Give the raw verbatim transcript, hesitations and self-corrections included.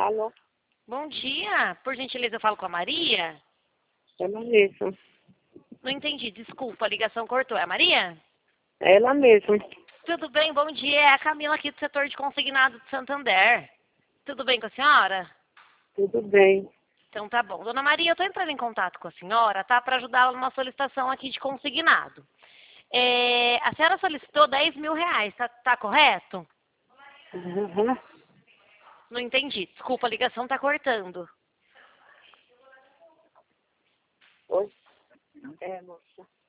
Alô? Bom dia. Por gentileza, eu falo com a Maria? Ela mesma. Não entendi, desculpa, a ligação cortou. É a Maria? Ela mesma. Tudo bem, bom dia. É a Camila aqui do setor de consignado de Santander. Tudo bem com a senhora? Tudo bem. Então tá bom. Dona Maria, eu estou entrando em contato com a senhora, tá? Para ajudá-la numa solicitação aqui de consignado. É, a senhora solicitou dez mil reais, tá, tá correto? Uhum. Não entendi. Desculpa, a ligação tá cortando. Oi? É, moça.